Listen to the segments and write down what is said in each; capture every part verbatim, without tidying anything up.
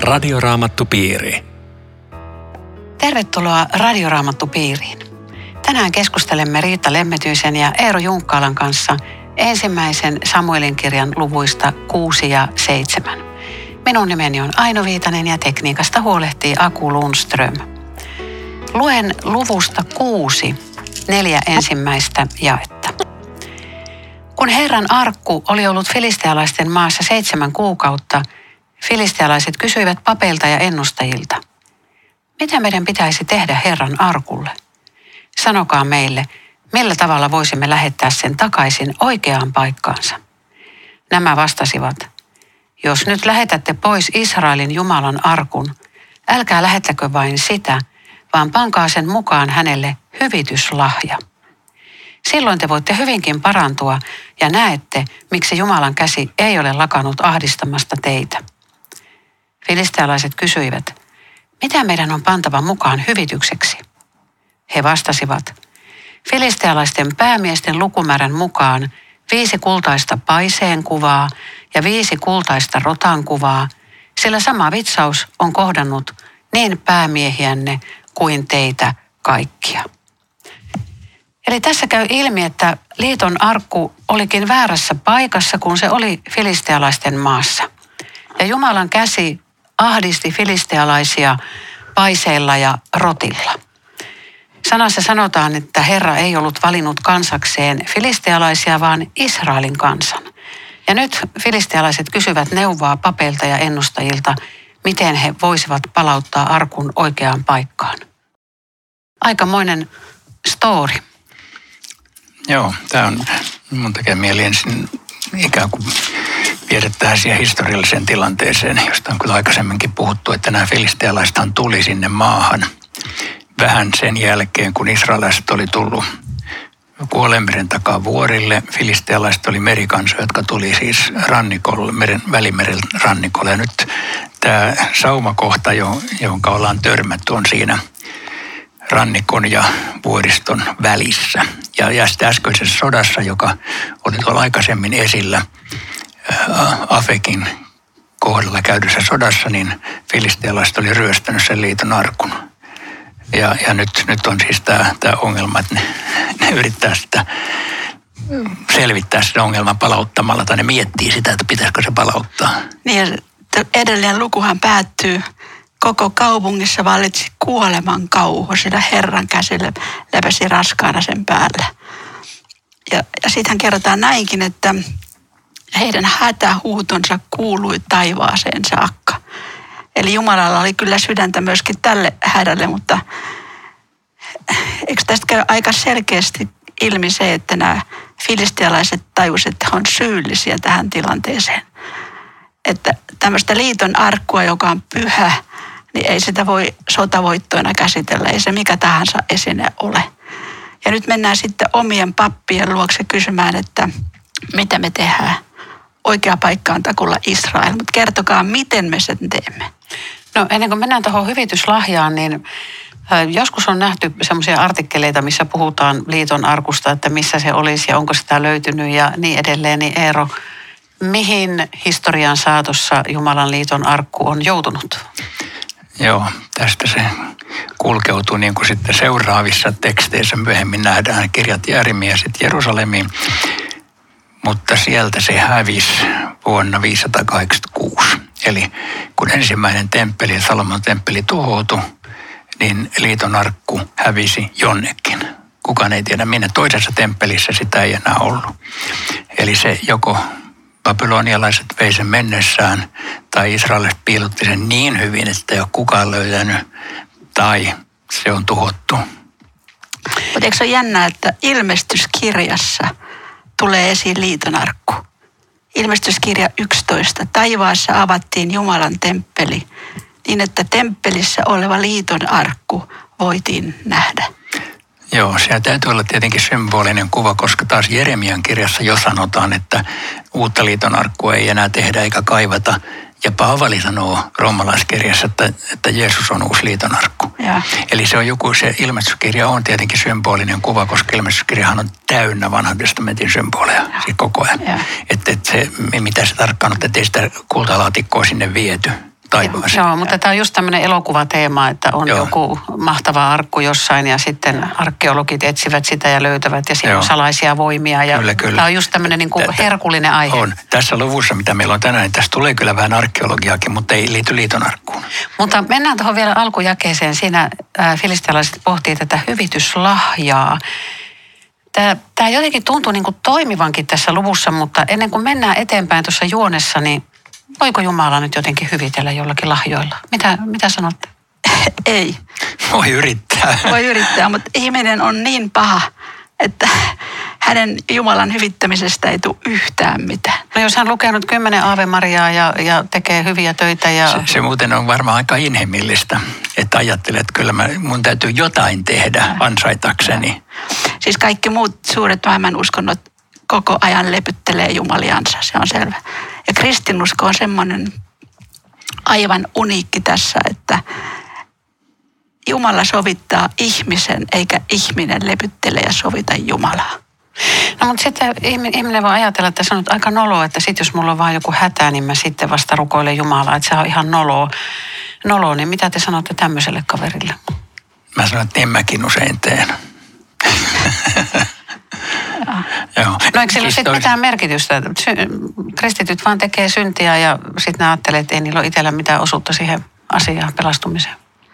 Radioraamattupiiri. Tervetuloa Radioraamattupiiriin. Tänään keskustelemme Riitta Lemmetyisen ja Eero Junkkaalan kanssa ensimmäisen Samuelin kirjan luvuista kuusi ja seitsemän. Minun nimeni on Aino Viitanen ja tekniikasta huolehtii Aku Lundström. Luen luvusta kuusi neljä ensimmäistä jaetta. Kun Herran arkku oli ollut filistealaisten maassa seitsemän kuukautta, filistealaiset kysyivät papeilta ja ennustajilta: mitä meidän pitäisi tehdä Herran arkulle? Sanokaa meille, millä tavalla voisimme lähettää sen takaisin oikeaan paikkaansa. Nämä vastasivat: jos nyt lähetätte pois Israelin Jumalan arkun, älkää lähettäkö vain sitä, vaan pankaa sen mukaan hänelle hyvityslahja. Silloin te voitte hyvinkin parantua ja näette, miksi Jumalan käsi ei ole lakannut ahdistamasta teitä. Filistealaiset kysyivät: mitä meidän on pantava mukaan hyvitykseksi? He vastasivat: filistealaisten päämiesten lukumäärän mukaan viisi kultaista paiseen kuvaa ja viisi kultaista rotan kuvaa, sillä sama vitsaus on kohdannut niin päämiehiänne kuin teitä kaikkia. Eli tässä käy ilmi, että liiton arkku olikin väärässä paikassa, kun se oli filistealaisten maassa. Ja Jumalan käsi ahdisti filistealaisia paiseilla ja rotilla. Sanassa sanotaan, että Herra ei ollut valinnut kansakseen filistealaisia, vaan Israelin kansan. Ja nyt filistealaiset kysyvät neuvoa papeilta ja ennustajilta, miten he voisivat palauttaa arkun oikeaan paikkaan. Aikamoinen story. Joo, tämä on, mun tekee mieli ensin ikään kuin viedä tähän siihen historialliseen tilanteeseen, josta on kyllä aikaisemminkin puhuttu, että nämä filistealaisethan tuli sinne maahan vähän sen jälkeen, kun israelaiset oli tullut Kuolenmeren takaa vuorille. Filistealaiset oli merikansa, jotka tuli siis rannikolle, meren, Välimeren rannikolle. Ja nyt tämä saumakohta, jonka ollaan törmätty, on siinä rannikon ja vuoriston välissä. Ja, ja sitten äskeisessä sodassa, joka oli tuolla aikaisemmin esillä Afekin kohdalla käydyssä sodassa, niin filistealaiset oli ryöstänyt sen liiton arkun. Ja, ja nyt, nyt on siis tämä, tämä ongelma, että ne, ne yrittää sitä selvittää sitä ongelman palauttamalla, tai ne miettii sitä, että pitäisikö se palauttaa. Niin, edellinen lukuhan päättyy: koko kaupungissa vallitsi kuoleman kauhu, sillä Herran käsi lepäsi raskaana sen päällä. Ja, ja siitähän kerrotaan näinkin, että heidän hätähuutonsa kuului taivaaseen saakka. Eli Jumalalla oli kyllä sydäntä myöskin tälle hädälle, mutta eikö tästä käy aika selkeästi ilmi se, että nämä filistealaiset tajusivat, että he on syyllisiä tähän tilanteeseen. Että tämmöistä liiton arkkua, joka on pyhä, niin ei sitä voi sotavoittoina käsitellä, ei se mikä tahansa esine ole. Ja nyt mennään sitten omien pappien luokse kysymään, että mitä me tehdään. Oikea paikka on takulla Israel, mutta kertokaa, miten me sen teemme. No ennen kuin mennään tuohon hyvityslahjaan, niin joskus on nähty semmoisia artikkeleita, missä puhutaan liiton arkusta, että missä se olisi ja onko sitä löytynyt ja niin edelleen. Niin Eero, mihin historian saatossa Jumalan liiton arkku on joutunut? Joo, tästä se kulkeutuu niin kuin sitten seuraavissa teksteissä myöhemmin nähdään kirjat Jeremia ja sitten Jerusalemiin. Mutta sieltä se hävisi vuonna viisisataakahdeksankymmentäkuusi. Eli kun ensimmäinen temppeli, Salomon temppeli tuhoutui, niin liiton arkku hävisi jonnekin. Kukaan ei tiedä minne. Toisessa temppelissä sitä ei enää ollut. Eli se joko babylonialaiset vei sen mennessään, tai israelilaiset piilotti sen niin hyvin, että ei ole kukaan löytänyt, tai se on tuhottu. Mutta eikö se ole jännää, että ilmestyskirjassa tulee esiin liiton arkku? Ilmestyskirja yksitoista. Taivaassa avattiin Jumalan temppeli niin, että temppelissä oleva liiton arkku voitiin nähdä. Joo, se täytyy olla tietenkin symbolinen kuva, koska taas Jeremian kirjassa jo sanotaan, että uutta liiton arkkua ei enää tehdä eikä kaivata. Ja Paavali sanoo roomalaiskirjassa, että, että Jeesus on uusi liiton arkku. Ja. Eli se on joku, se ilmestyskirja on tietenkin symbolinen kuva, koska ilmestyskirjahan on täynnä vanhan testamentin symboleja ja. Siis koko ajan. Että et se, mitä se tarkkaan on, että ei sitä kultalaatikkoa sinne viety. taivaaseen. Joo, mutta tämä on just tämmöinen elokuvateema, että on Joo. joku mahtava arkku jossain ja sitten arkeologit etsivät sitä ja löytävät ja siinä Joo. on salaisia voimia. Ja kyllä, kyllä. Tämä on just tämmöinen niin kuin herkullinen aihe. On. Tässä luvussa, mitä meillä on tänään, niin tässä tulee kyllä vähän arkeologiaakin, mutta ei liity liiton arkkuun. Mutta mennään tuohon vielä alkujakeeseen. Siinä äh, filistealaiset pohtii tätä hyvityslahjaa. Tämä, tämä jotenkin tuntuu niin kuin toimivankin tässä luvussa, mutta ennen kuin mennään eteenpäin tuossa juonessa, niin voiko Jumala nyt jotenkin hyvitellä jollakin lahjoilla? Mitä, mitä sanotte? Ei. Voi yrittää. Voi yrittää, mutta ihminen on niin paha, että hänen Jumalan hyvittämisestä ei tule yhtään mitään. No jos hän lukee nyt kymmenen Aave Mariaa ja, ja tekee hyviä töitä ja... Se, se muuten on varmaan aika inhimillistä, että ajattelet, että kyllä mä, mun täytyy jotain tehdä ansaitakseni. Siis kaikki muut suuret maailman uskonnot koko ajan lepyttelee jumaliansa, se on selvä. Ja kristinusko on semmoinen aivan uniikki tässä, että Jumala sovittaa ihmisen, eikä ihminen lepyttele ja sovita Jumalaa. No mutta sitten ihminen voi ajatella, että se on nyt aika noloa, että sitten jos mulla on vaan joku hätä, niin mä sitten vasta rukoilen Jumalaa, että se on ihan noloa. Noloa, niin mitä te sanotte tämmöiselle kaverille? Mä sanon, että en mäkin usein teen. Joo. No eikö sillä ole sitten mitään merkitystä? Kristityt vaan tekee syntiä ja sitten ne ajattelee, että ei niillä ole itsellä mitään osuutta siihen asiaan, pelastumiseen.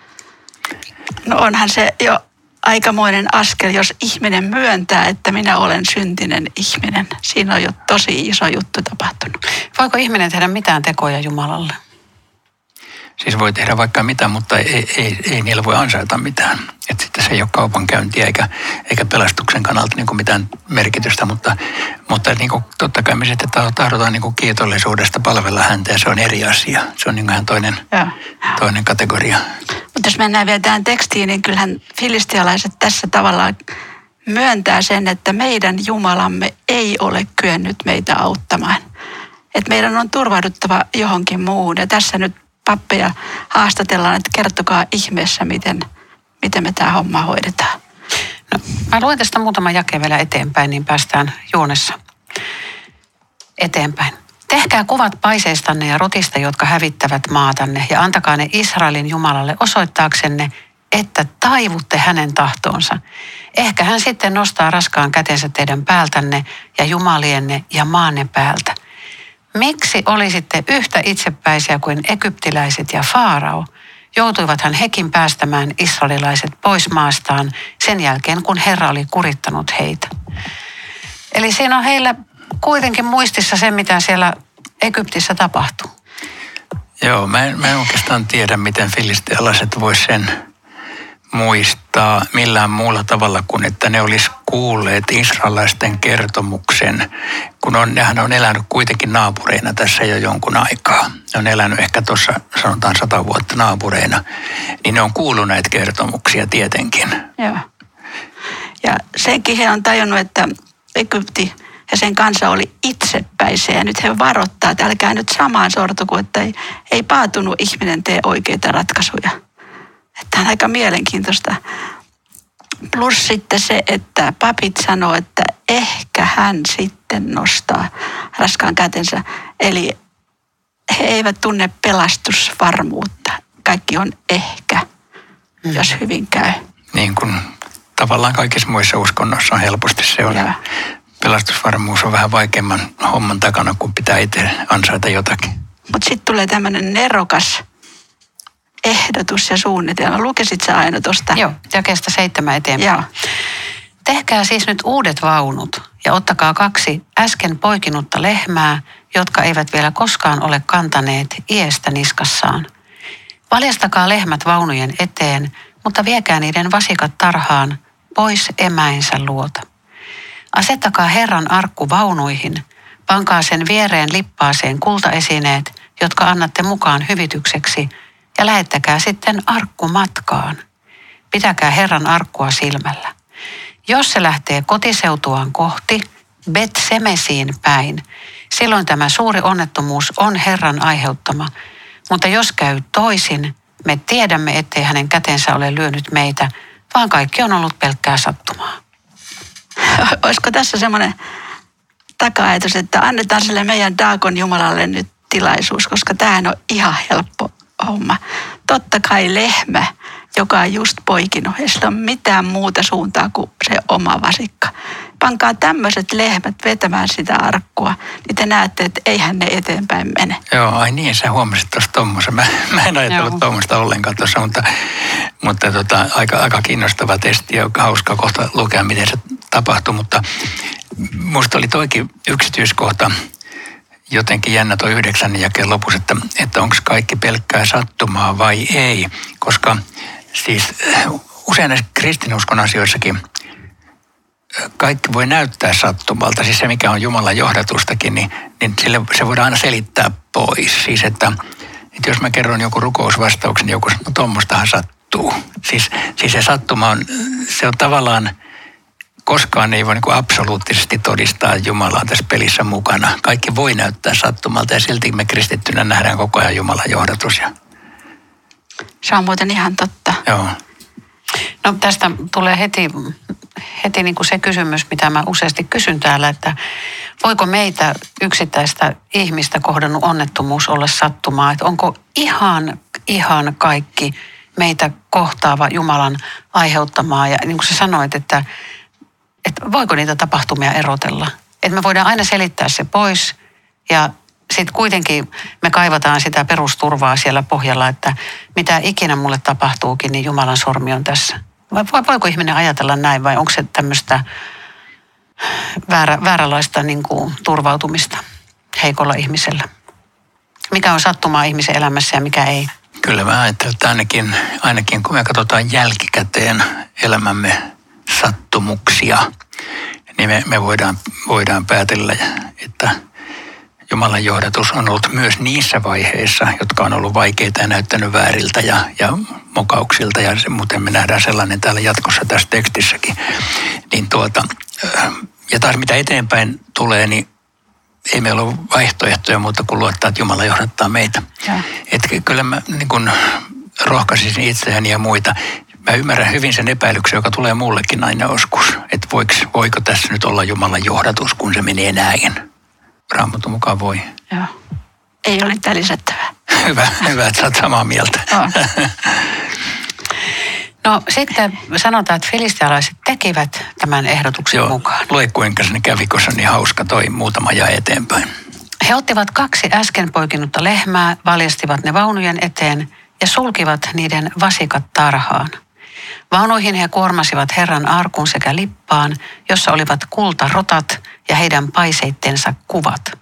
No onhan se jo aikamoinen askel, jos ihminen myöntää, että minä olen syntinen ihminen. Siinä on jo tosi iso juttu tapahtunut. Voiko ihminen tehdä mitään tekoja Jumalalle? Siis voi tehdä vaikka mitä, mutta ei, ei, ei niillä voi ansaita mitään. Että sitten se ei ole kaupankäyntiä eikä, eikä pelastuksen kannalta niin kuin mitään merkitystä, mutta, mutta niin kuin, totta kai me sitten tahdotaan niin kuin kiitollisuudesta palvella häntä ja se on eri asia. Se on niin kuin ihan toinen, toinen kategoria. Mutta jos mennään vielä tähän tekstiin, niin kyllähän filistialaiset tässä tavallaan myöntää sen, että meidän Jumalamme ei ole kyennyt meitä auttamaan. Että meidän on turvauduttava johonkin muuhun. Ja tässä nyt pappeja haastatellaan, että kertokaa ihmeessä, miten, miten me tämä homma hoidetaan. No, mä luen tästä muutama jake vielä eteenpäin, niin päästään juonessa eteenpäin. Tehkää kuvat paiseistanne ja rotista, jotka hävittävät maatanne, ja antakaa ne Israelin Jumalalle osoittaaksenne, että taivutte hänen tahtoonsa. Ehkä hän sitten nostaa raskaan kätensä teidän päältänne ja jumalienne ja maanne päältä. Miksi olisitte yhtä itsepäisiä kuin egyptiläiset ja Faarao? Joutuivathan hekin päästämään israelilaiset pois maastaan sen jälkeen, kun Herra oli kurittanut heitä. Eli siinä on heillä kuitenkin muistissa se, mitä siellä Egyptissä tapahtuu. Joo, mä en, mä en oikeastaan tiedä, miten filistealaiset vois sen muistaa millään muulla tavalla kuin, että ne olisi kuulleet israelaisten kertomuksen, kun on, nehän on elänyt kuitenkin naapureina tässä jo jonkun aikaa. Ne on elänyt ehkä tuossa sanotaan sata vuotta naapureina, niin ne on kuullut näitä kertomuksia tietenkin. Joo. Ja senkin he on tajunnut, että Egypti ja sen kansa oli itsepäisiä. Ja nyt he varoittaa, että älkää nyt samaan sortuko, että ei, ei paatunut ihminen tee oikeita ratkaisuja. Että on aika mielenkiintoista. Plus sitten se, että papit sanoo, että ehkä hän sitten nostaa raskaan kätensä. Eli he eivät tunne pelastusvarmuutta. Kaikki on ehkä, mm. jos hyvin käy. Niin kuin tavallaan kaikissa muissa uskonnoissa on helposti se on. Ja. Pelastusvarmuus on vähän vaikeamman homman takana, kun pitää itse ansaita jotakin. Mutta sitten tulee tämmöinen nerokas ehdotus ja suunnitelma. Lukesit sä aina tuosta? Joo, jakeesta seitsemän eteenpäin. Joo. Tehkää siis nyt uudet vaunut ja ottakaa kaksi äsken poikinutta lehmää, jotka eivät vielä koskaan ole kantaneet iestä niskassaan. Valjastakaa lehmät vaunujen eteen, mutta viekää niiden vasikat tarhaan pois emäinsä luota. Asettakaa Herran arkku vaunuihin, pankaa sen viereen lippaaseen kultaesineet, jotka annatte mukaan hyvitykseksi, ja lähettäkää sitten arkku matkaan. Pitäkää Herran arkkua silmällä. Jos se lähtee kotiseutuaan kohti, Bet-Semesiin päin, silloin tämä suuri onnettomuus on Herran aiheuttama. Mutta jos käy toisin, me tiedämme, ettei hänen kätensä ole lyönyt meitä, vaan kaikki on ollut pelkkää sattumaa. Olisiko tässä semmoinen taka-ajatus, että annetaan sille meidän Daakon Jumalalle nyt tilaisuus, koska tämähän on ihan helppo homma. Totta kai lehmä, joka on just poikinut, ei sillä ole mitään muuta suuntaa kuin se oma vasikka. Pankaa tämmöiset lehmät vetämään sitä arkkua, niin te näette, että eihän ne eteenpäin mene. Joo, ai niin, sä huomasit tuossa tommosen. Mä, mä en ajatellut tuommoista ollenkaan tuossa, mutta, mutta tota, aika, aika kiinnostava testi ja hauska kohta lukea, miten se tapahtui. Mutta musta oli toikin yksityiskohta jotenkin jännä toi yhdeksän jakeen lopussa, että, että onko kaikki pelkkää sattumaa vai ei. Koska siis usein näissä kristinuskon asioissakin kaikki voi näyttää sattumalta. Siis se, mikä on Jumalan johdatustakin, niin, niin sille, se voidaan aina selittää pois. Siis, että, että jos mä kerron joku rukousvastauksen, niin joku no tuommoistahan sattuu. Siis, siis se sattuma on, se on tavallaan, koskaan ei voi niin kuin absoluuttisesti todistaa Jumalaa tässä pelissä mukana. Kaikki voi näyttää sattumalta ja silti me kristittynä nähdään koko ajan Jumalan johdatus. Se on muuten ihan totta. Joo. No tästä tulee heti, heti niin kuin se kysymys, mitä mä useasti kysyn täällä, että voiko meitä yksittäistä ihmistä kohdannut onnettomuus olla sattumaa? Että onko ihan, ihan kaikki meitä kohtaava Jumalan aiheuttamaa? Ja niin kuin sä sanoit, että, että voiko niitä tapahtumia erotella? Että me voidaan aina selittää se pois ja sitten kuitenkin me kaivataan sitä perusturvaa siellä pohjalla, että mitä ikinä mulle tapahtuukin, niin Jumalan sormi on tässä. Vai voiko ihminen ajatella näin vai onko se tämmöistä väärä, vääränlaista niin kuin turvautumista heikolla ihmisellä? Mikä on sattumaa ihmisen elämässä ja mikä ei? Kyllä mä ajattelen, että ainakin, ainakin kun me katsotaan jälkikäteen elämämme sattumuksia, niin me, me voidaan, voidaan päätellä, että Jumalan johdatus on ollut myös niissä vaiheissa, jotka on ollut vaikeita ja näyttänyt vääriltä ja, ja mokauksilta. Ja se, muuten me nähdään sellainen täällä jatkossa tässä tekstissäkin. Niin tuota, ja taas mitä eteenpäin tulee, niin ei meillä ole vaihtoehtoja muuta kuin luottaa, että Jumala johdattaa meitä. Että kyllä mä niin kun rohkaisisin itseäni ja muita. Mä ymmärrän hyvin sen epäilyksen, joka tulee mullekin aina joskus. Että voiko, voiko tässä nyt olla Jumalan johdatus, kun se menee näin. Raamatun mukaan voi. Joo. Ei ole mitään lisättävää. Hyvä, hyvä, että sä oot samaa mieltä. No sitten sanotaan, että filistealaiset tekivät tämän ehdotuksen Joo, mukaan. lue kuinka se kävi, kun se on niin hauska toi muutama ja eteenpäin. He ottivat kaksi äsken poikinutta lehmää, valjastivat ne vaunujen eteen ja sulkivat niiden vasikat tarhaan. Vaunuihin he kuormasivat Herran arkun sekä lippaan, jossa olivat kultarotat ja heidän paiseittensa kuvat.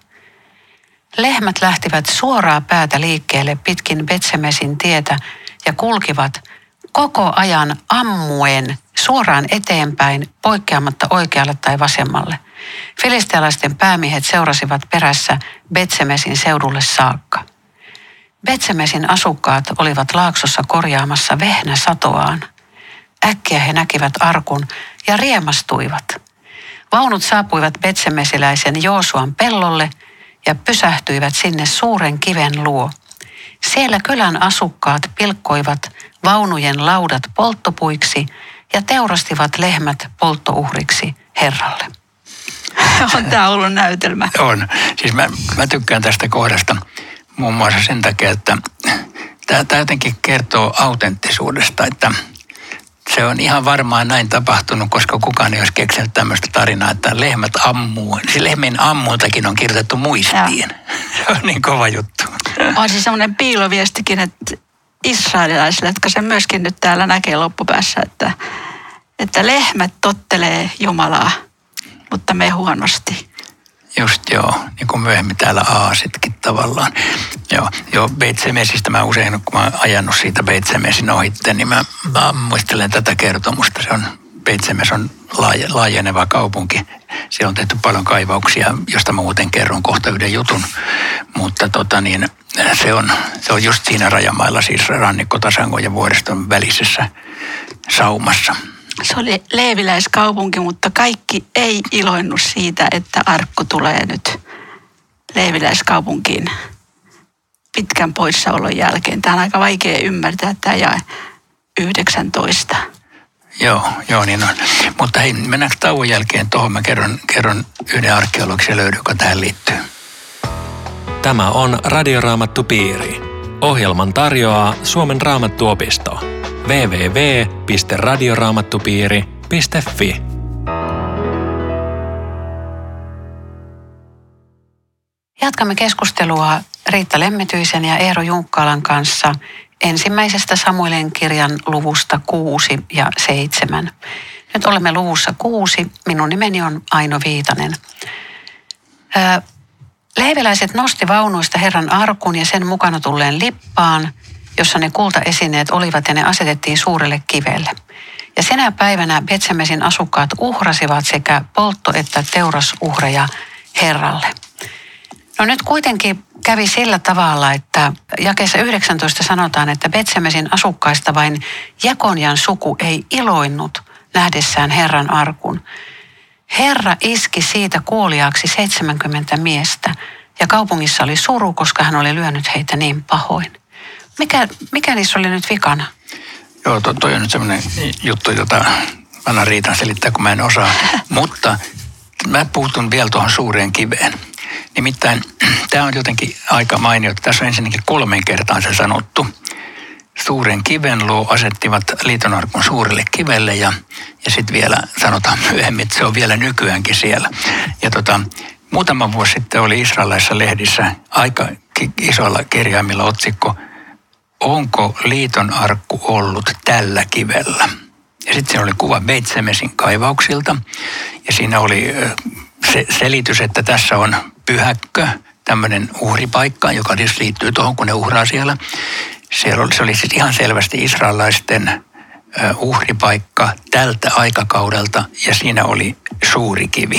Lehmät lähtivät suoraa päätä liikkeelle pitkin Betsemesin tietä ja kulkivat koko ajan ammuen suoraan eteenpäin, poikkeamatta oikealle tai vasemmalle. Filistealaisten päämiehet seurasivat perässä Betsemesin seudulle saakka. Betsemesin asukkaat olivat laaksossa korjaamassa vehnäsatoaan. Äkkiä he näkivät arkun ja riemastuivat. Vaunut saapuivat betsemesiläisen Joosuan pellolle ja pysähtyivät sinne suuren kiven luo. Siellä kylän asukkaat pilkkoivat vaunujen laudat polttopuiksi ja teurastivat lehmät polttouhriksi Herralle. On tämä ollut näytelmä. On. Siis mä, mä tykkään tästä kohdasta muun muassa sen takia, että tämä jotenkin kertoo autenttisuudesta, että se on ihan varmaan näin tapahtunut, koska kukaan ei olisi keksinyt tämmöistä tarinaa, että lehmät ammuu. Siis lehmien ammuiltakin on kirjoitettu muistiin. Se on niin kova juttu. On siis semmoinen piiloviestikin, että israelilaisille, jotka sen myöskin nyt täällä näkee loppupäässä, että, että lehmät tottelee Jumalaa, mutta me huonosti. Just joo, niin kuin myöhemmin täällä aasitkin tavallaan. Joo, joo Betsemesistä mä usein, kun mä oon ajanut siitä Betsemesin ohitte, niin mä, mä muistelen tätä kertomusta. Se on, Betsemes on laaje, laajeneva kaupunki. Siellä on tehty paljon kaivauksia, josta mä muuten kerron kohta yhden jutun. Mutta tota niin, se on, se on just siinä rajamailla, siis rannikkotasangon ja vuoriston välisessä saumassa. Se oli leeviläiskaupunki, mutta kaikki ei iloinnut siitä, että arkku tulee nyt leeviläiskaupunkiin pitkän poissaolon jälkeen. Tämä on aika vaikea ymmärtää, tämä jae yhdeksäntoista. Joo, joo niin on. Mutta hei, mennäänkö tauon jälkeen tuohon? Mä kerron, kerron yhden arkeologisen löydön, joka tähän liittyy. Tämä on Radioraamattupiiri. Ohjelman tarjoaa Suomen Raamattuopisto. double-u double-u double-u piste radioraamattupiiri piste fi. Jatkamme keskustelua Riitta Lemmetyisen ja Eero Junkkalan kanssa ensimmäisestä Samuelin kirjan luvusta kuusi ja seitsemän. Nyt olemme luvussa kuusi. Minun nimeni on Aino Viitanen. Ää, Leeviläiset nosti vaunuista Herran arkun ja sen mukana tulleen lippaan, jossa ne kultaesineet olivat, ja ne asetettiin suurelle kivelle. Ja senä päivänä Betsemesin asukkaat uhrasivat sekä poltto- että teurasuhreja Herralle. No nyt kuitenkin kävi sillä tavalla, että jakeessa yhdeksäntoista sanotaan, että Betsemesin asukkaista vain Jekonjan suku ei iloinnut nähdessään Herran arkun. Herra iski siitä kuoliaaksi seitsemänkymmentä miestä, ja kaupungissa oli suru, koska hän oli lyönyt heitä niin pahoin. Mikä, mikä niissä oli nyt vikana? Joo, to, toi on nyt semmoinen juttu, jota annan Riitan selittää, kun mä en osaa. Mutta mä puutun vielä tuohon suureen kiveen. Nimittäin tämä on jotenkin aika mainio. Tässä on ensinnäkin kolmen kertaan se sanottu. Suuren kiven luo asettivat liitonarkun suurelle kivelle ja, ja sitten vielä sanotaan myöhemmin, että se on vielä nykyäänkin siellä. Ja tota, muutama vuosi sitten oli israelilaisissa lehdissä aika isoilla kirjaimilla otsikko, onko liiton arkku ollut tällä kivellä? Ja sitten siinä oli kuva Betsemesin kaivauksilta ja siinä oli se selitys, että tässä on pyhäkkö, tämmöinen uhripaikka, joka tietysti liittyy tuohon, kun ne uhraa siellä. Se oli, se oli siis ihan selvästi israelaisten uhripaikka tältä aikakaudelta ja siinä oli suuri kivi.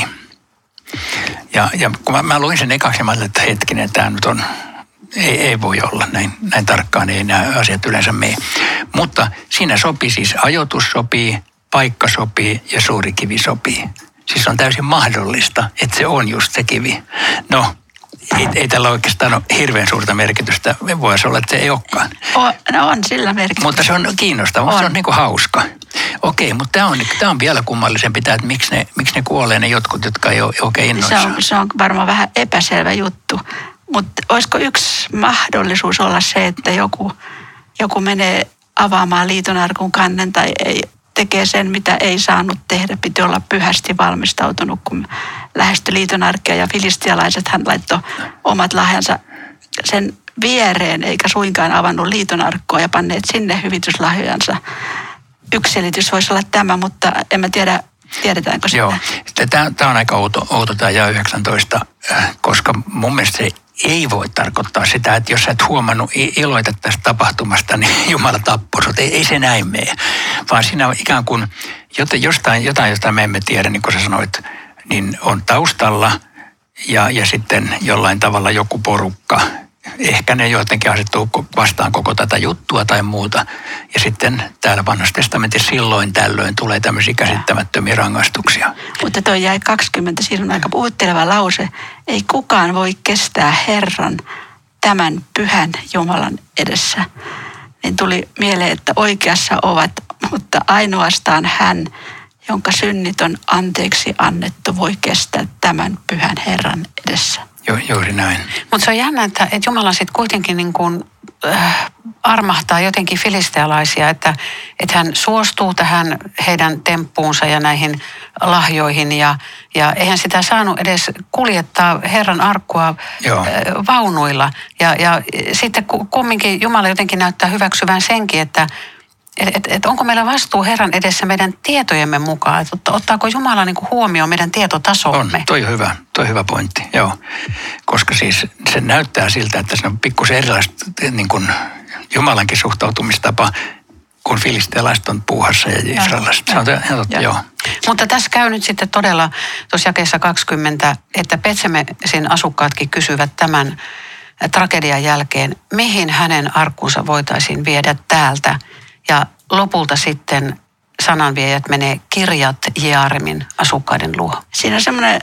Ja, ja kun mä, mä luin sen ekaksi, mä ajattelin, että hetkinen, tämä nyt on, ei, ei voi olla näin, näin tarkkaan, ei nämä asiat yleensä mene. Mutta siinä sopii siis, ajoitus sopii, paikka sopii ja suuri kivi sopii. Siis on täysin mahdollista, että se on just se kivi. No, ei, ei tällä oikeastaan ole hirveän suurta merkitystä. Voisi olla, että se ei olekaan. O, no on sillä merkitystä. Mutta se on kiinnostava, on. Se on niin kuin hauska. Okei, mutta tämä on, tämä on vielä kummallisempi, että miksi ne, miksi ne kuolee ne jotkut, jotka ei ole oikein innoissaan. Se on, se on varmaan vähän epäselvä juttu. Mutta olisiko yksi mahdollisuus olla se, että joku, joku menee avaamaan liitonarkun kannen tai ei, tekee sen, mitä ei saanut tehdä. Piti olla pyhästi valmistautunut, kun lähestyi liitonarkkia ja filistialaiset hän laittoi omat lahjansa sen viereen, eikä suinkaan avannut liitonarkkoa ja panneet sinne hyvityslahjojansa. Yksi selitys voisi olla tämä, mutta en mä tiedä, tiedetäänkö sitä. Joo, tämä on aika outo, outo tämä jae yhdeksäntoista, koska mun mielestä se ei voi tarkoittaa sitä, että jos sä et huomannut iloita tästä tapahtumasta, niin Jumala tappoi sut. Ei, ei se näin mene, vaan siinä on ikään kuin jotain, jotain, jota me emme tiedä, niin kuin sä sanoit, niin on taustalla ja, ja sitten jollain tavalla joku porukka. Ehkä ne jotenkin asettuu vastaan koko tätä juttua tai muuta. Ja sitten täällä Vanhassa testamentissa silloin tällöin tulee tämmöisiä käsittämättömiä rangaistuksia. Mutta toi jäi kaksikymmentä, siinä on aika puhutteleva lause. Ei kukaan voi kestää Herran tämän pyhän Jumalan edessä. Niin tuli mieleen, että oikeassa ovat, mutta ainoastaan hän, jonka synnit on anteeksi annettu, voi kestää tämän pyhän Herran edessä. Jo, juuri näin. Mutta se on jännä, että, että Jumala sitten kuitenkin niin kuin, äh, armahtaa jotenkin filistealaisia, että, että hän suostuu tähän heidän temppuunsa ja näihin lahjoihin. Ja, ja eihän sitä saanut edes kuljettaa Herran arkkua äh, vaunuilla. Ja, ja sitten kumminkin Jumala jotenkin näyttää hyväksyvän senkin, että Et, et, et onko meillä vastuu Herran edessä meidän tietojemme mukaan? Et ottaako Jumala niin kuin huomioon meidän tietotasomme? On, toi on hyvä, toi on hyvä pointti, joo. Koska siis se näyttää siltä, että se on pikkusen erilaista niin kuin Jumalankin suhtautumistapa, kun filistealaiset on puuhassa ja israelaiset. Se on totta, joo. Mutta tässä käy nyt sitten todella tuossa jakeessa kaksikymmentä, että Betsemesin asukkaatkin kysyvät tämän tragedian jälkeen, mihin hänen arkkunsa voitaisiin viedä täältä. Ja lopulta sitten sananviejät menee Kirjat Jearimin asukkaiden luo. Siinä semmoinen,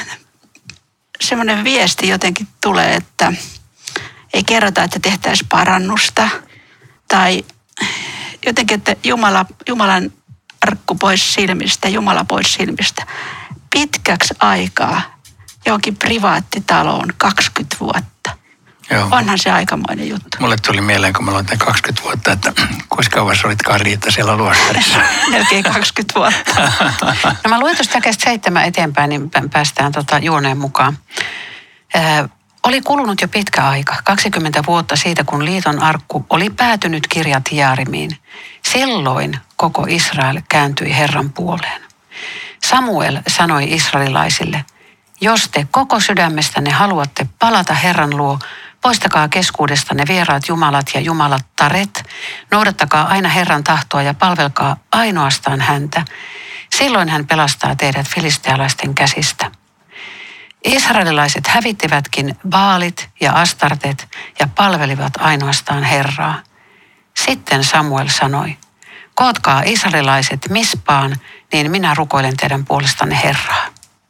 semmoinen viesti jotenkin tulee, että ei kerrota, että tehtäisiin parannusta. Tai jotenkin, että Jumala, Jumalan arkku pois silmistä, Jumala pois silmistä. Pitkäksi aikaa johonkin privaattitaloon kaksikymmentä vuotta. Joo. Onhan se aikamoinen juttu. Mulle tuli mieleen, kun mä aloin kaksikymmentä vuotta, että kuinka kauan sä olitkaan Riitta siellä luostarissa? Melkein kaksikymmentä vuotta. No mä luen tuosta jakeesta seitsemän eteenpäin, niin päästään tota juoneen mukaan. Ö, oli kulunut jo pitkä aika, kaksikymmentä vuotta siitä, kun liiton arkku oli päätynyt Kirjat Jearimiin. Silloin koko Israel kääntyi Herran puoleen. Samuel sanoi israelilaisille, jos te koko sydämestänne haluatte palata Herran luo, poistakaa keskuudestanne vieraat jumalat ja jumalattaret, noudattakaa aina Herran tahtoa ja palvelkaa ainoastaan häntä. Silloin hän pelastaa teidät filistealaisten käsistä. Israelilaiset hävittivätkin Baalit ja Astartet ja palvelivat ainoastaan Herraa. Sitten Samuel sanoi, kootkaa israelilaiset Mispaan, niin minä rukoilen teidän puolestanne Herraa.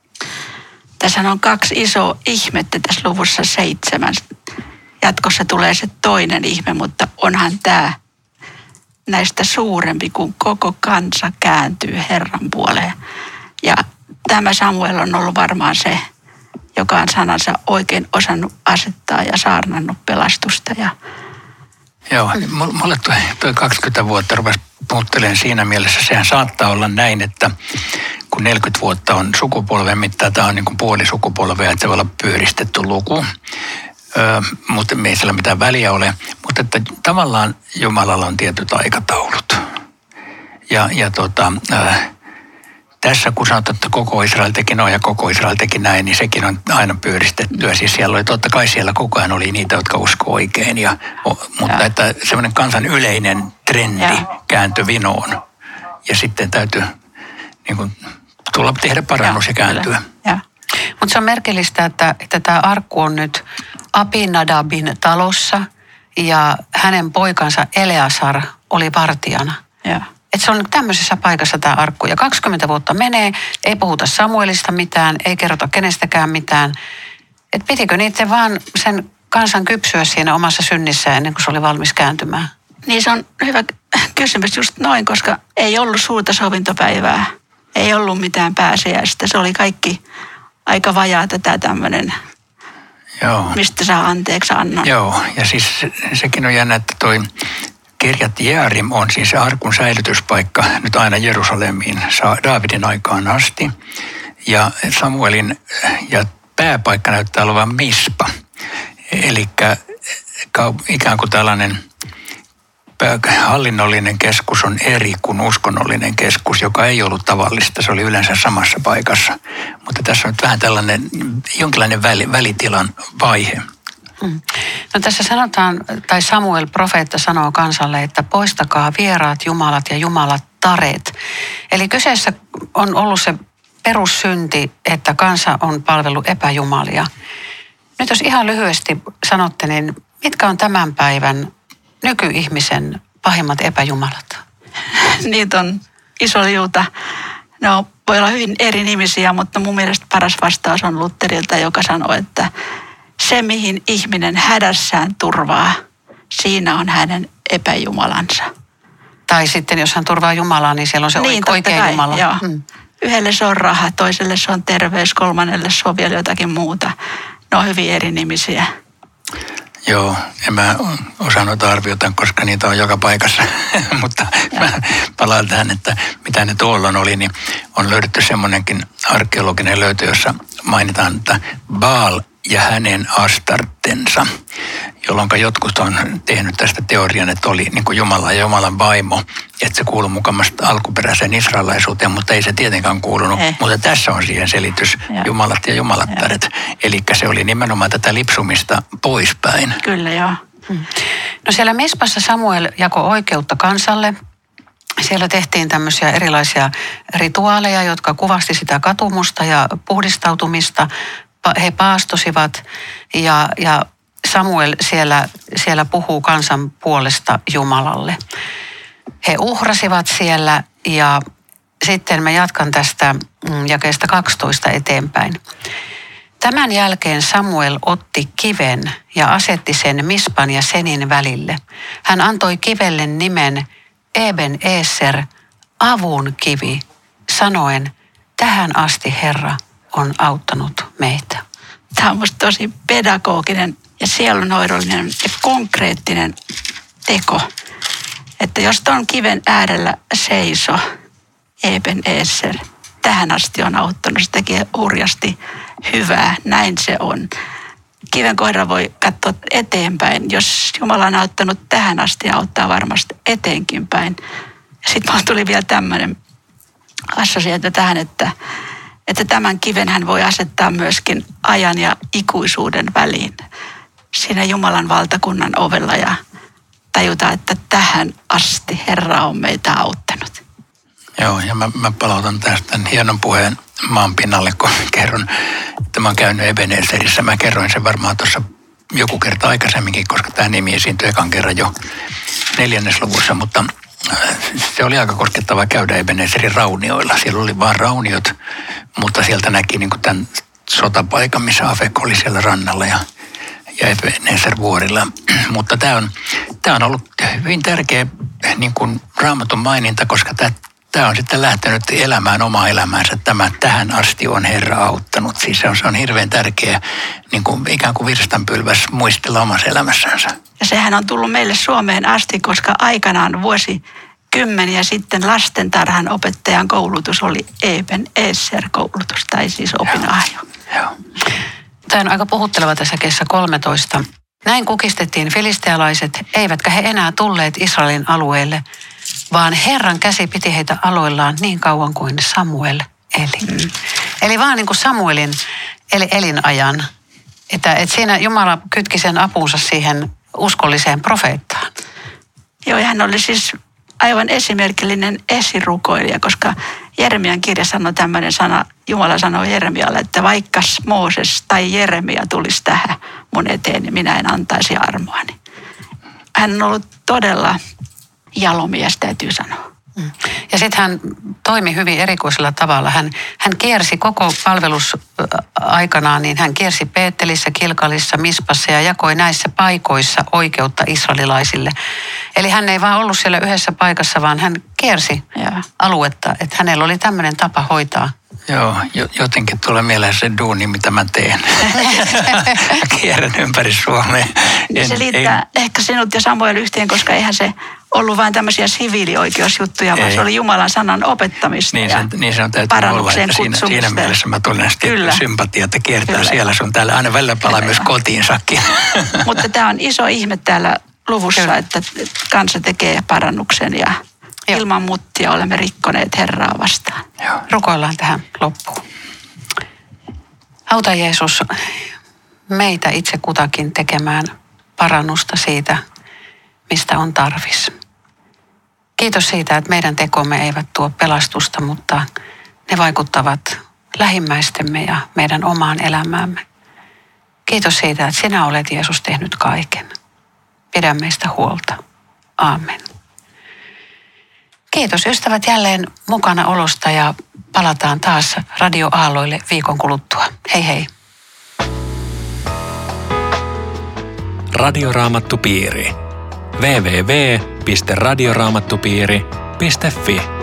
Tässä on kaksi isoa ihmettä tässä luvussa seitsemän. Jatkossa tulee se toinen ihme, mutta onhan tämä näistä suurempi, kun koko kansa kääntyy Herran puoleen. Ja tämä Samuel on ollut varmaan se, joka on sanansa oikein osannut asettaa ja saarnannut pelastusta. Ja Joo, mulle toi, toi kaksikymmentä vuotta rupesi puhuttelemaan siinä mielessä. Sehän saattaa olla näin, että kun neljäkymmentä vuotta on sukupolven mittaa, tämä on niin kuin puoli sukupolvea, että se voi olla pyöristetty luku. Öö, mutta me ei sillä mitään väliä ole. Mutta että tavallaan Jumalalla on tietyt aikataulut. Ja, ja tota, öö, tässä kun sanotaan, että koko Israel teki noin ja koko Israel teki näin, niin sekin on aina pyöristettyä. Siis siellä oli totta kai siellä koko ajan oli niitä, jotka uskoo oikein. Ja, mutta ja. Että semmoinen kansan yleinen trendi ja. kääntyi vinoon. Ja sitten täytyy niin kuin, tulla tehdä parannus ja, ja kääntyä. Mutta se on merkillistä, että, että tämä arkku on nyt Abinadabin talossa ja hänen poikansa Eleasar oli vartijana. Ja. Että se on tämmöisessä paikassa tämä arkku. Ja kaksikymmentä vuotta menee, ei puhuta Samuelista mitään, ei kerrota kenestäkään mitään. Että pitikö niiden vaan sen kansan kypsyä siinä omassa synnissä ennen kuin se oli valmis kääntymään? Niin se on hyvä kysymys just noin, koska ei ollut suurta sovintopäivää. Ei ollut mitään pääsiäistä. Se oli kaikki aika vajaata tämä tämmöinen, Joo. mistä saa anteeksi annon. Joo, ja siis sekin on jännä, että toi Kirjat Jearim on siis arkun säilytyspaikka nyt aina Jerusalemiin Daavidin aikaan asti. Ja Samuelin ja pääpaikka näyttää olevan Mispa. Eli ikään kuin tällainen hallinnollinen keskus on eri kuin uskonnollinen keskus, joka ei ollut tavallista. Se oli yleensä samassa paikassa. Mutta tässä on nyt vähän tällainen jonkinlainen väli, välitilan vaihe. No tässä sanotaan, tai Samuel profeetta sanoo kansalle, että poistakaa vieraat jumalat ja jumalattaret. Eli kyseessä on ollut se perussynti, että kansa on palvellut epäjumalia. Nyt jos ihan lyhyesti sanotte, niin mitkä on tämän päivän nykyihmisen pahimmat epäjumalat? Niitä on iso liuta. No, voi olla hyvin eri nimisiä, mutta mun mielestä paras vastaus on Lutherilta, joka sanoo, että se, mihin ihminen hädässään turvaa, siinä on hänen epäjumalansa. Tai sitten, jos hän turvaa Jumalaa, niin siellä on se niin, oikea kai, Jumala. Joo. Hmm. Yhdelle se on raha, toiselle se on terveys, kolmannelle se on vielä jotakin muuta. Ne on hyvin eri nimisiä. Joo, en mä osaa noita arviota, koska niitä on joka paikassa, mutta mä palaan tähän, että mitä ne tuolloin oli, niin on löydetty semmoinenkin arkeologinen löytö, jossa mainitaan, että Baal ja hänen astartensa, jolloin jotkut on tehnyt tästä teorian, että oli niin kuin Jumala ja Jumalan vaimo, että se kuului mukamasta alkuperäiseen israelaisuuteen, mutta ei se tietenkään kuulunut. Ei. Mutta tässä on siihen selitys, ja. Jumalat ja jumalattaret. Eli se oli nimenomaan tätä lipsumista poispäin. Kyllä, joo. Hmm. No siellä Mispassa Samuel jakoi oikeutta kansalle. Siellä tehtiin tämmöisiä erilaisia rituaaleja, jotka kuvasti sitä katumusta ja puhdistautumista. He paastosivat ja, ja Samuel siellä, siellä puhuu kansan puolesta Jumalalle. He uhrasivat siellä ja sitten mä jatkan tästä jakeesta kaksitoista eteenpäin. Tämän jälkeen Samuel otti kiven ja asetti sen Mispan ja Senin välille. Hän antoi kivelle nimen Eben Eser, avun kivi, sanoen, tähän asti Herra on auttanut meitä. Tämä on musta tosi pedagoginen ja sielunhoidollinen ja konkreettinen teko. Että jos tuon kiven äärellä seiso Eben Ezer, tähän asti on auttanut, se tekee hurjasti hyvää, näin se on. Kiven kohdalla voi katsoa eteenpäin, jos Jumala on auttanut tähän asti, auttaa varmasti eteenkin päin. Sitten mulla tuli vielä tämmöinen assosiaatio tähän, että, että tämän kiven hän voi asettaa myöskin ajan ja ikuisuuden väliin siinä Jumalan valtakunnan ovella ja tajuta, että tähän asti Herra on meitä auttanut. Joo, ja mä, mä palautan tästä tämän hienon puheen maan pinnalle, kun kerron, että mä oon käynyt Eben Ezerissä. Mä kerroin sen varmaan tuossa joku kerta aikaisemminkin, koska tämä nimi esiintyi ekan kerran jo neljännesluvussa, mutta se oli aika koskettavaa käydä Eben Ezerin raunioilla. Siellä oli vaan rauniot, mutta sieltä näki niin kuin tämän sotapaikan, missä Afek oli siellä rannalla ja, ja Eben Ezer vuorilla. Mutta tämä on, tämä on ollut hyvin tärkeä niin kuin Raamatun maininta, koska tämä Tämä on sitten lähtenyt elämään omaa elämäänsä. Tämä tähän asti on Herra auttanut. Siis se on, se on hirveän tärkeä niin kuin, ikään kuin virstanpylväs muistella omassa elämässänsä. Ja sehän on tullut meille Suomeen asti, koska aikanaan vuosi kymmeniä sitten lastentarhan opettajan koulutus oli Eben Ezer-koulutus, tai siis opinahjo. Joo. Tämä on aika puhutteleva tässä kesä kolmetoista. Näin kukistettiin filistealaiset, eivätkä he enää tulleet Israelin alueelle, vaan Herran käsi piti heitä aloillaan niin kauan kuin Samuel eli. Mm. Eli vaan niin kuin Samuelin eli elinajan, että, että siinä Jumala kytki sen apunsa siihen uskolliseen profeettaan. Joo, ja hän oli siis aivan esimerkillinen esirukoilija, koska Jeremian kirja sanoi tämmöinen sana, Jumala sanoi Jeremialle, että vaikka Mooses tai Jeremia tulisi tähän mun eteen, niin minä en antaisi armoani. Hän on ollut todella jalomies, täytyy sanoa. Ja sitten hän toimi hyvin erikoisella tavalla. Hän, hän kiersi koko palvelusaikanaan, niin hän kiersi Beetelissä, Kilkalissa, Mispassa ja jakoi näissä paikoissa oikeutta israelilaisille. Eli hän ei vaan ollut siellä yhdessä paikassa, vaan hän kiersi ja. aluetta, että hänellä oli tämmöinen tapa hoitaa. Joo, jotenkin tulee mieleen se duuni, mitä mä teen. Kierrän ympäri Suomea. En, se liittää ei. ehkä sinut ja Samuel yhteen, koska eihän se ollut vain tämmöisiä siviilioikeusjuttuja, vaan ei. se oli Jumalan sanan opettamista niin ja sen, niin se on täytyy olla, että siinä, siinä mielessä mä tunnen sitten sympatia, että kiertää Kyllä. siellä sun täällä. Aina välillä palaa Kyllä, myös kotiinsakin. Mutta tämä on iso ihme täällä luvussa, Kyllä. että kansa tekee parannuksen ja Joo. ilman muttia olemme rikkoneet Herraa vastaan. Joo. Rukoillaan tähän loppuun. Auta Jeesus meitä itse kutakin tekemään parannusta siitä, mistä on tarvis. Kiitos siitä, että meidän tekomme eivät tuo pelastusta, mutta ne vaikuttavat lähimmäistemme ja meidän omaan elämäämme. Kiitos siitä, että sinä olet Jeesus tehnyt kaiken. Pidä meistä huolta. Aamen. Kiitos ystävät jälleen mukana olosta ja palataan taas radioaalloille viikon kuluttua. Hei hei. Radioraamattupiiri. double-u double-u double-u piste radioraamattupiiri piste fi